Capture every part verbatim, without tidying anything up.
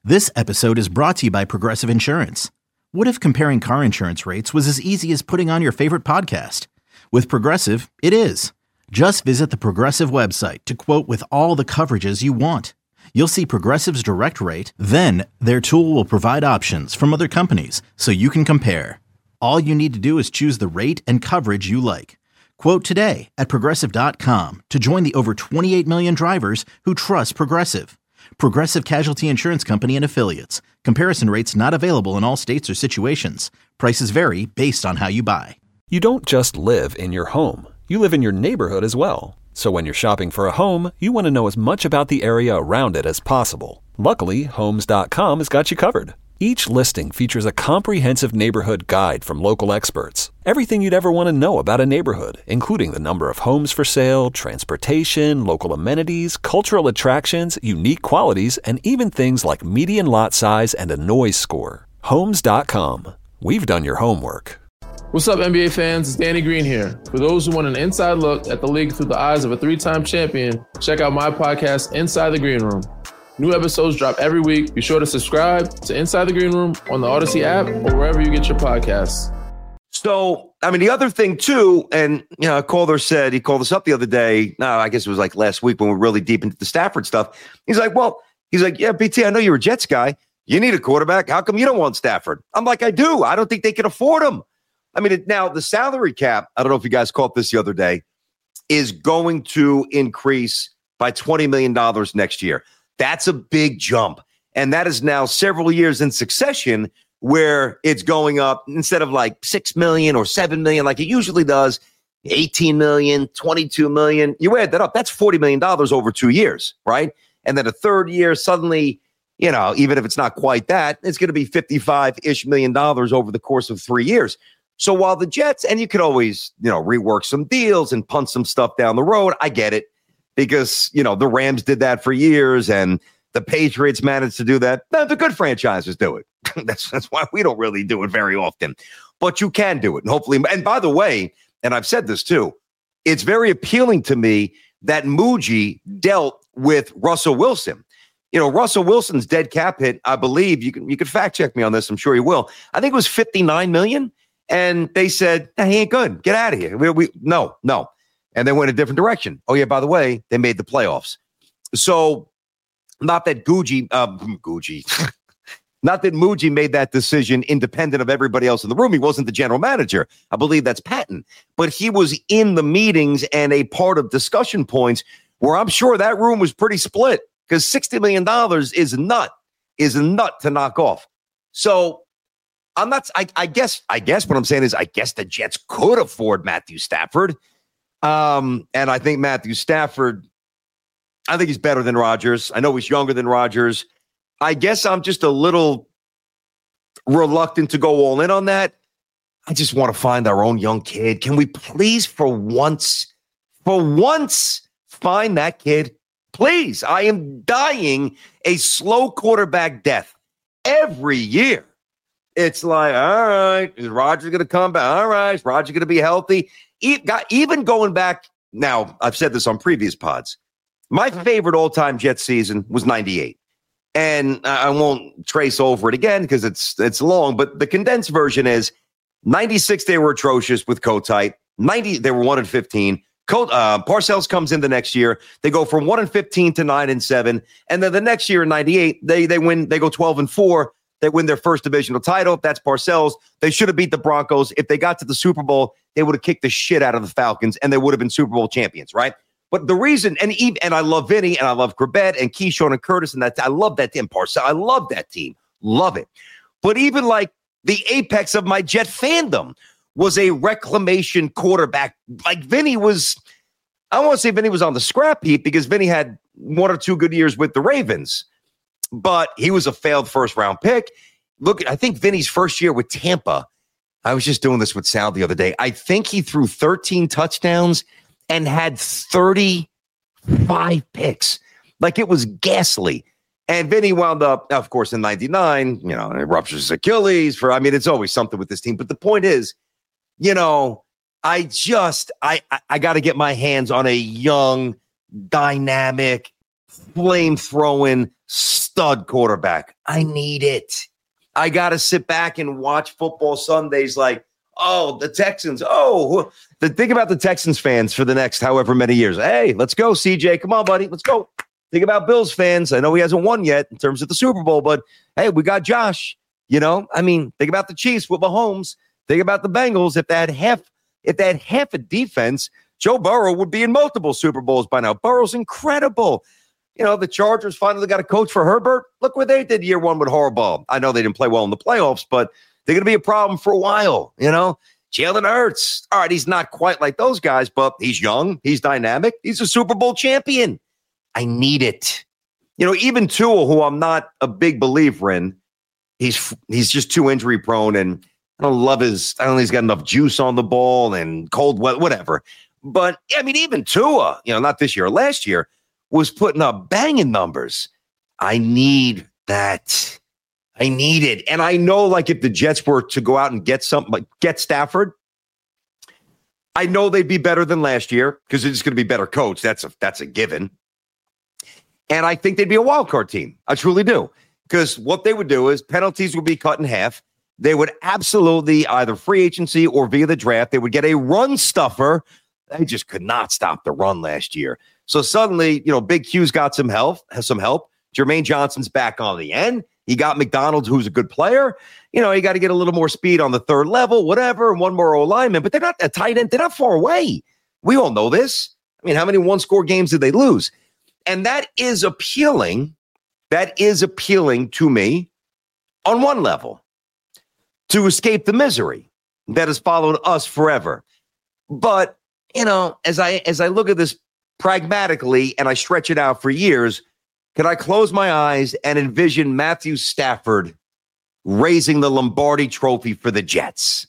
This episode is brought to you by Progressive Insurance. What if comparing car insurance rates was as easy as putting on your favorite podcast? With Progressive, it is. Just visit the Progressive website to quote with all the coverages you want. You'll see Progressive's direct rate, then their tool will provide options from other companies so you can compare. All you need to do is choose the rate and coverage you like. Quote today at progressive dot com to join the over twenty-eight million drivers who trust Progressive. Progressive Casualty Insurance Company and Affiliates. Comparison rates not available in all states or situations. Prices vary based on how you buy. You don't just live in your home. You live in your neighborhood as well. So when you're shopping for a home, you want to know as much about the area around it as possible. Luckily, Homes dot com has got you covered. Each listing features a comprehensive neighborhood guide from local experts. Everything you'd ever want to know about a neighborhood, including the number of homes for sale, transportation, local amenities, cultural attractions, unique qualities, and even things like median lot size and a noise score. Homes dot com. We've done your homework. What's up, N B A fans? It's Danny Green here. For those who want an inside look at the league through the eyes of a three-time champion, check out my podcast, Inside the Green Room. New episodes drop every week. Be sure to subscribe to Inside the Green Room on the Odyssey app or wherever you get your podcasts. So, I mean, the other thing, too, and, you know, a caller said, he called us up the other day. No, I guess it was like last week when we were really deep into the Stafford stuff. He's like, well, he's like, yeah, B T, I know you're a Jets guy. You need a quarterback. How come you don't want Stafford? I'm like, I do. I don't think they can afford him. I mean, now the salary cap, I don't know if you guys caught this the other day, is going to increase by twenty million dollars next year. That's a big jump. And that is now several years in succession where it's going up instead of like six million or seven million like it usually does, eighteen million, twenty-two million. You add that up, that's forty million dollars over two years, right? And then a third year, suddenly, you know, even if it's not quite that, it's going to be fifty-five-ish million dollars over the course of three years. So while the Jets, and you could always, you know, rework some deals and punt some stuff down the road, I get it. Because, you know, the Rams did that for years and the Patriots managed to do that. No, the good franchises do it. that's that's why we don't really do it very often. But you can do it. And hopefully, and by the way, and I've said this too, it's very appealing to me that Muji dealt with Russell Wilson. You know, Russell Wilson's dead cap hit, I believe, you can you can fact check me on this, I'm sure you will. I think it was fifty-nine million dollars. And they said, nah, he ain't good. Get out of here. We, we no, no. And they went a different direction. Oh, yeah, by the way, they made the playoffs. So not that Gucci, uh, Gucci, not that Muji made that decision independent of everybody else in the room. He wasn't the general manager. I believe that's Patton. But he was in the meetings and a part of discussion points where I'm sure that room was pretty split because sixty million dollars is a nut, is a nut to knock off. So I'm not, I, I guess, I guess what I'm saying is I guess the Jets could afford Matthew Stafford. Um, and I think Matthew Stafford, I think he's better than Rodgers. I know he's younger than Rodgers. I guess I'm just a little reluctant to go all in on that. I just want to find our own young kid. Can we please, for once, for once, find that kid? Please. I am dying a slow quarterback death every year. It's like, all right, is Rodgers going to come back? All right, is Rodgers going to be healthy? Even going back, now, I've said this on previous pods, my favorite all-time Jets season was ninety-eight. And I won't trace over it again because it's it's long, but the condensed version is ninety-six, they were atrocious with Kotite. ninety, they were one and fifteen. Co- uh, Parcells comes in the next year. They go from one and fifteen to nine and seven. And then the next year in ninety-eight, they they win, they go twelve and four. They win their first divisional title. That's Parcells. They should have beat the Broncos. If they got to the Super Bowl, they would have kicked the shit out of the Falcons, and they would have been Super Bowl champions, right? But the reason, and even, and I love Vinny, and I love Corbett, and Keyshawn and Curtis, and that I love that team. Parcells, I love that team, love it. But even like the apex of my Jet fandom was a reclamation quarterback. Like Vinny was, I don't want to say Vinny was on the scrap heap because Vinny had one or two good years with the Ravens. But he was a failed first-round pick. Look, I think Vinny's first year with Tampa, I was just doing this with Sal the other day. I think he threw thirteen touchdowns and had thirty-five picks. Like, it was ghastly. And Vinny wound up, of course, in ninety-nine, you know, it ruptures his Achilles. For I mean, it's always something with this team. But the point is, you know, I just, I, I, I got to get my hands on a young, dynamic, flame-throwing, stud quarterback. I need it. I got to sit back and watch football Sundays like, oh, the Texans. Oh, the think about the Texans fans for the next however many years. Hey, let's go, C J. Come on, buddy. Let's go. Think about Bills fans. I know he hasn't won yet in terms of the Super Bowl, but hey, we got Josh. You know, I mean, think about the Chiefs with Mahomes. Think about the Bengals. If they had half, if they had half a defense, Joe Burrow would be in multiple Super Bowls by now. Burrow's incredible. You know, the Chargers finally got a coach for Herbert. Look what they did year one with Harbaugh. I know they didn't play well in the playoffs, but they're going to be a problem for a while. You know, Jalen Hurts. All right, he's not quite like those guys, but he's young. He's dynamic. He's a Super Bowl champion. I need it. You know, even Tua, who I'm not a big believer in, he's he's just too injury prone, and I don't love his. I don't think he's got enough juice on the ball and cold weather, whatever. But I mean, even Tua, you know, not this year, last year, was putting up banging numbers. I need that. I need it, and I know, like, if the Jets were to go out and get something, like get Stafford, I know they'd be better than last year because it's going to be better coach. That's a that's a given. And I think they'd be a wild card team. I truly do. Because what they would do is penalties would be cut in half. They would absolutely either free agency or via the draft, they would get a run stuffer. They just could not stop the run last year. So suddenly, you know, Big Q's got some help, has some help. Jermaine Johnson's back on the end. He got McDonald's, who's a good player. You know, you got to get a little more speed on the third level, whatever, and one more O-lineman. But they're not a tight end. They're not far away. We all know this. I mean, how many one-score games did they lose? And that is appealing. That is appealing to me on one level, to escape the misery that has followed us forever. But, you know, as I as I look at this pragmatically and I stretch it out for years, can I close my eyes and envision Matthew Stafford raising the Lombardi Trophy for the Jets?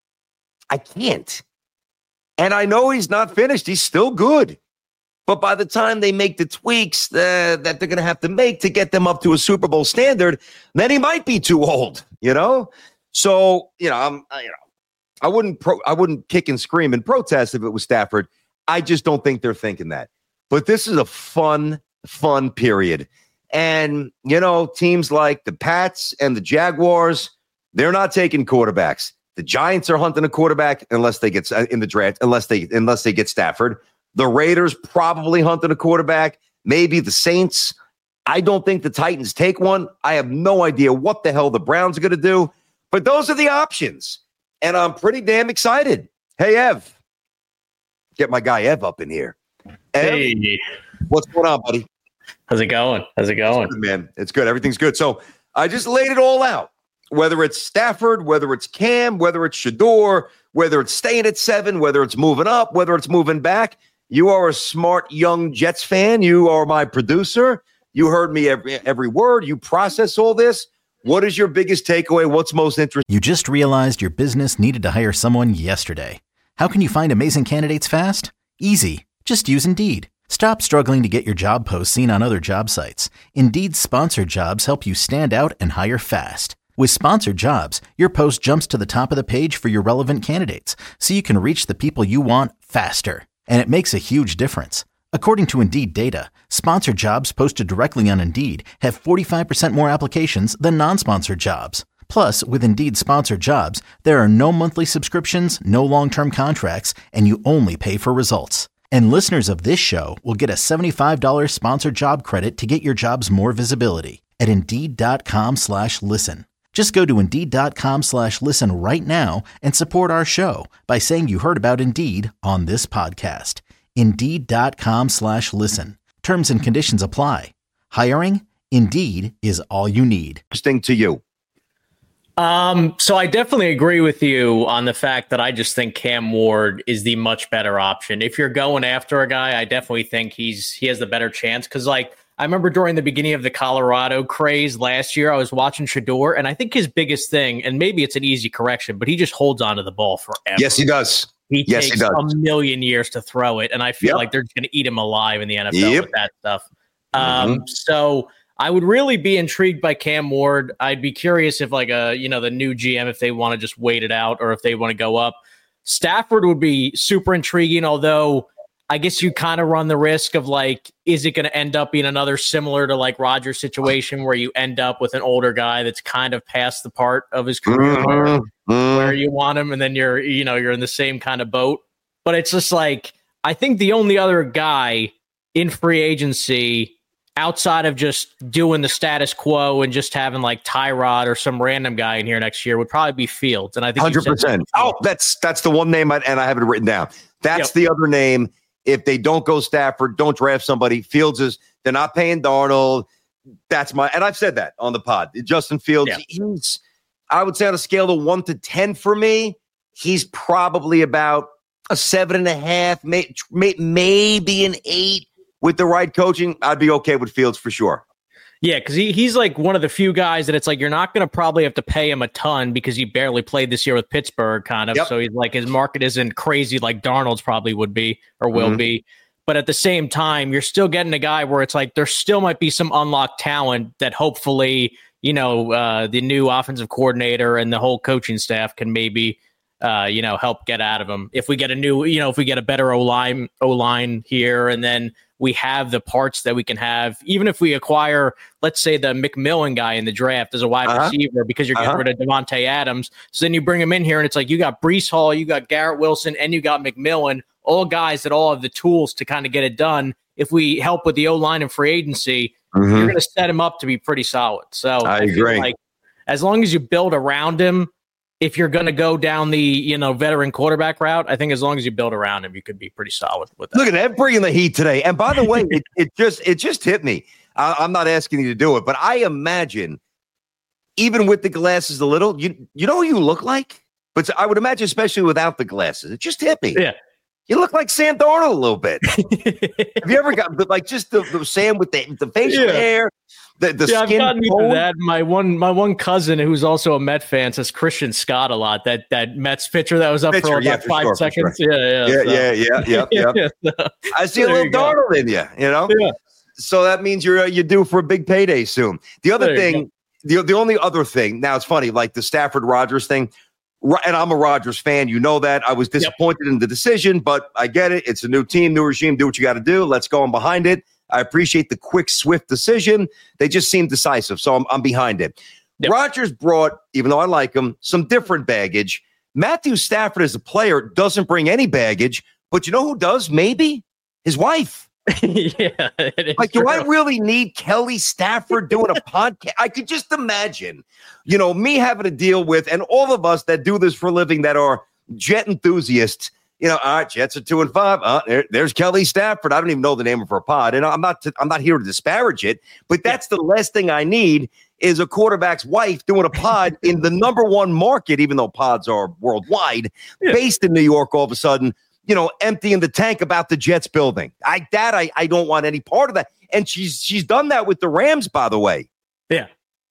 I can't. And I know he's not finished. He's still good. But by the time they make the tweaks uh, that they're going to have to make to get them up to a Super Bowl standard, then he might be too old, you know? So, you know, I'm, I, you know, I wouldn't, pro- I wouldn't kick and scream and protest if it was Stafford. I just don't think they're thinking that. But this is a fun, fun period. And, you know, teams like the Pats and the Jaguars, they're not taking quarterbacks. The Giants are hunting a quarterback unless they get in the draft, unless they, unless they get Stafford. The Raiders probably hunting a quarterback. Maybe the Saints. I don't think the Titans take one. I have no idea what the hell the Browns are going to do. But those are the options. And I'm pretty damn excited. Hey, Ev. Get my guy Ev up in here. Ev, hey. What's going on, buddy? How's it going? How's it going? It's good, man. It's good. Everything's good. So I just laid it all out. Whether it's Stafford, whether it's Cam, whether it's Shador, whether it's staying at seven, whether it's moving up, whether it's moving back. You are a smart young Jets fan. You are my producer. You heard me every every word. You process all this. What is your biggest takeaway? What's most interesting? You just realized your business needed to hire someone yesterday. How can you find amazing candidates fast? Easy. Just use Indeed. Stop struggling to get your job posts seen on other job sites. Indeed's sponsored jobs help you stand out and hire fast. With sponsored jobs, your post jumps to the top of the page for your relevant candidates, so you can reach the people you want faster. And it makes a huge difference. According to Indeed data, sponsored jobs posted directly on Indeed have forty-five percent more applications than non-sponsored jobs. Plus, with Indeed sponsored jobs, there are no monthly subscriptions, no long-term contracts, and you only pay for results. And listeners of this show will get a seventy-five dollars sponsored job credit to get your jobs more visibility at Indeed.com slash listen. Just go to Indeed.com slash listen right now and support our show by saying you heard about Indeed on this podcast. Indeed.com slash listen. Terms and conditions apply. Hiring? Indeed is all you need. Interesting to you. Um, so I definitely agree with you on the fact that I just think Cam Ward is the much better option. If you're going after a guy, I definitely think he's he has the better chance. Because, like, I remember during the beginning of the Colorado craze last year, I was watching Shador, and I think his biggest thing, and maybe it's an easy correction, but he just holds onto the ball forever. Yes, he does. He yes, takes he does. a million years to throw it, and I feel yep. like they're just going to eat him alive in the N F L yep. with that stuff. Mm-hmm. Um, so I would really be intrigued by Cam Ward. I'd be curious if, like, a you know the new G M, if they want to just wait it out or if they want to go up. Stafford would be super intriguing, although I guess you kind of run the risk of like, is it going to end up being another similar to like Rodgers situation where you end up with an older guy that's kind of past the part of his career Mm-hmm. where, Mm-hmm. where you want him, and then you're, you know, you're in the same kind of boat. But it's just like, I think the only other guy in free agency outside of just doing the status quo and just having like Tyrod or some random guy in here next year would probably be Fields. And I think one hundred percent. Oh, that's that's the one name, I, and I have it written down. That's Yep. the other name. If they don't go Stafford, don't draft somebody. Fields is, they're not paying Darnold. That's my, and I've said that on the pod. Justin Fields, Yeah. he's, I would say on a scale of one to ten for me, he's probably about a seven and a half, may, may, maybe an eight. With the right coaching, I'd be okay with Fields for sure. Yeah, because he, he's like one of the few guys that it's like you're not going to probably have to pay him a ton because he barely played this year with Pittsburgh, kind of. Yep. So he's like his market isn't crazy like Darnold's probably would be or will Mhm. be. But at the same time, you're still getting a guy where it's like there still might be some unlocked talent that hopefully, you know, uh, the new offensive coordinator and the whole coaching staff can maybe, uh, you know, help get out of him. If we get a new, you know, if we get a better O-line, O-line here, and then we have the parts that we can have, even if we acquire, let's say, the McMillan guy in the draft as a wide Uh-huh. receiver because you're getting Uh-huh. rid of Devontae Adams. So then you bring him in here and it's like you got Breece Hall, you got Garrett Wilson, and you got McMillan, all guys that all have the tools to kind of get it done. If we help with the O-line and free agency, Mhm. you're going to set him up to be pretty solid. So I feel agree. like as long as you build around him, if you're going to go down the, you know, veteran quarterback route, I think as long as you build around him, you could be pretty solid with that. Look at that, bringing the heat today. And by the way, it, it just it just hit me. I, I'm not asking you to do it, but I imagine, even with the glasses a little, you you know who you look like? But I would imagine, especially without the glasses, it just hit me. Yeah. You look like Sam Darnold a little bit. Have you ever got, but like just the, the Sam with the, the facial Yeah. hair, the, the Yeah, I've skin gotten into tone? that. My one, my one cousin who's also a Met fan says Christian Scott a lot. That that Mets pitcher that was up Pitcher, for yeah, about for five sure, for seconds. sure. Yeah, yeah, Yeah, so- yeah, yeah, yeah, yeah. Yeah, so- I see a There little you go. Darnold in you, you know? Yeah. So that means you're uh, you're due for a big payday soon. The other There you thing, the, the only other thing, now it's funny, like the Stafford Rodgers thing, Ro- and I'm a Rodgers fan. You know that. I was disappointed in the decision, but I get it. It's a new team, new regime. Do what you got to do. Let's go on behind it. I appreciate the quick, swift decision. They just seem decisive, so I'm, I'm behind it. Yep. Rodgers brought, even though I like him, some different baggage. Matthew Stafford as a player doesn't bring any baggage, but you know who does? Maybe his wife. yeah. it is Like, do I true. really need Kelly Stafford doing a podcast? I could just imagine, you know, me having to deal with, and all of us that do this for a living that are Jet enthusiasts. You know, all right, Jets are two and five. Uh, there, there's Kelly Stafford. I don't even know the name of her pod, and I'm not. I'm not here to disparage it, but that's the last thing I need is a quarterback's wife doing a pod in the number one market, even though pods are worldwide, Yeah. based in New York. All of a sudden, you know, emptying the tank about the Jets building. I that I I don't want any part of that. And she's she's done that with the Rams, by the way. Yeah.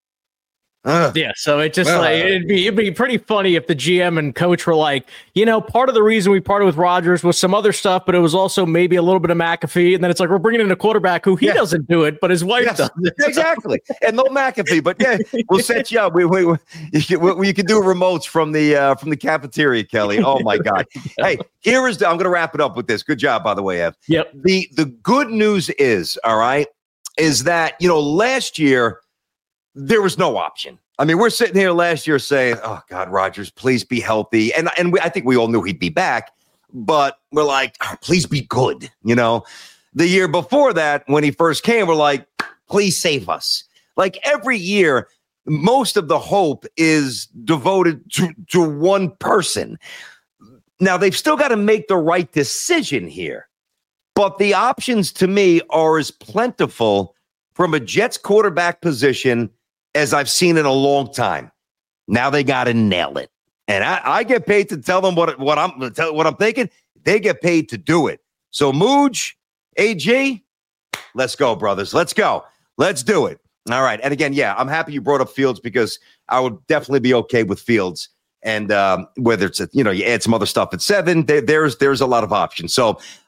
Ugh. Yeah, so it just Well, like it'd be it'd be pretty funny if the G M and coach were like, you know, part of the reason we parted with Rodgers was some other stuff, but it was also maybe a little bit of McAfee, and then it's like we're bringing in a quarterback who he Yeah. doesn't do it, but his wife Yes, does. It. exactly. And no McAfee, but yeah, we'll set you up. We, we, we, you, can, we, you can do remotes from the uh, from the cafeteria, Kelly. Oh my God. Hey, here is the, I'm going to wrap it up with this. Good job, by the way, Ev. Yep. The the good news is, all right, is that, you know, last year there was no option. I mean, we're sitting here last year saying, "Oh God, Rodgers, please be healthy," and and we, I think we all knew he'd be back, but we're like, oh, "Please be good." You know, the year before that, when he first came, we're like, "Please save us." Like every year, most of the hope is devoted to to one person. Now they've still got to make the right decision here, but the options to me are as plentiful from a Jets quarterback position as I've seen in a long time. Now they got to nail it. And I, I get paid to tell them what, what I'm tell what I'm thinking. They get paid to do it. So Mooj, A G, let's go, brothers. Let's go. Let's do it. All right. And again, yeah, I'm happy you brought up Fields because I would definitely be okay with Fields. And um, whether it's, a, you know, you add some other stuff at seven, there, there's there's a lot of options. So